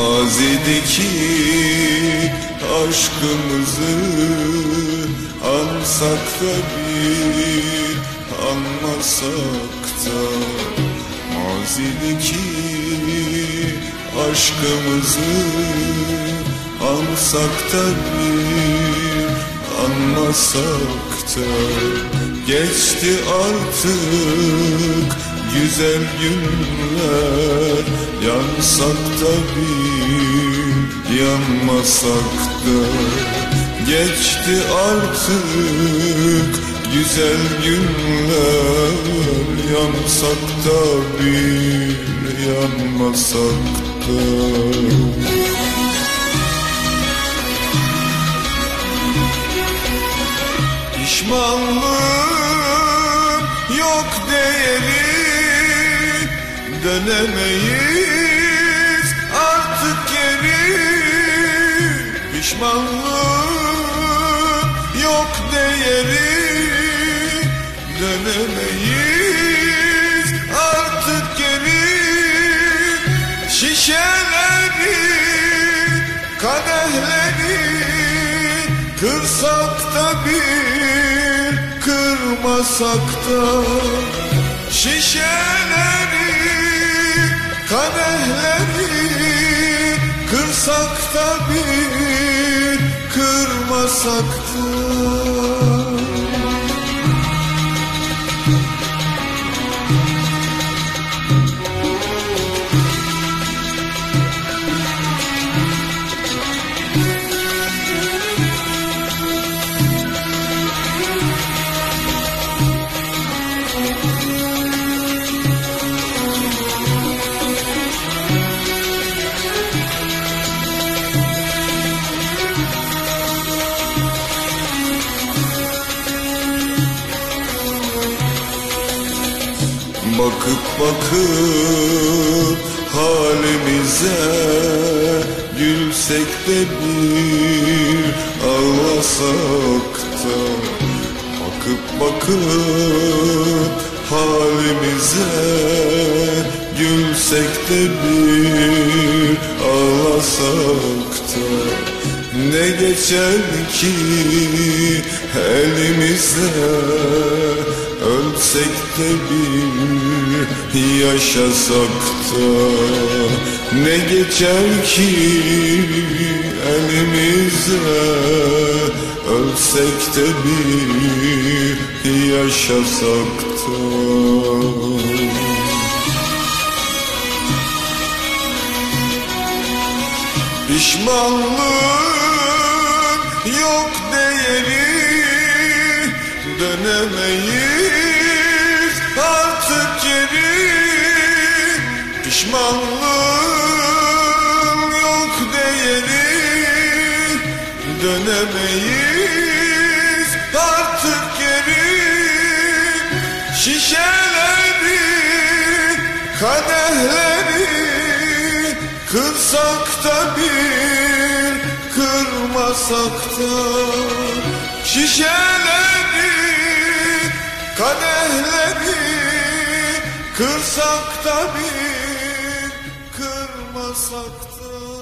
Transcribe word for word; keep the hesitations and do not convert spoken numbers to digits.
Mazideki aşkımızı ansak da bir anmasak da, mazideki aşkımızı ansak da bir anmasak da, geçti artık güzel günler, yansak da bir yanmasak da, geçti artık güzel günler, yansak da bir yanmasak da. Pişmanlığım yok değeri, dönemeyiz artık geri. Pişmanlığım yok değeri, dönemeyiz artık geri. Şişeleri, kadehleri kırsak da bir kırmasak da, şişeleri, kadehleri kırsak da bir kırmasak da. Bakıp bakıp halimize, gülsek de bir ağlasak da. Bakıp bakıp halimize, gülsek de bir ağlasak da. Ne geçer ki elimize, ölsek de bir yaşasak da. Ne geçer ki elimize, ölsek de bir yaşasak da. Pişmanlığın yok değeri, dönemeyiz artık geri. Pişmanlığın yok değeri, dönemeyiz artık geri. Şişeleri, kadehleri kırsak da bir kırmasak da, şişeleri, kadehleri kırsak da bir kırmasak da.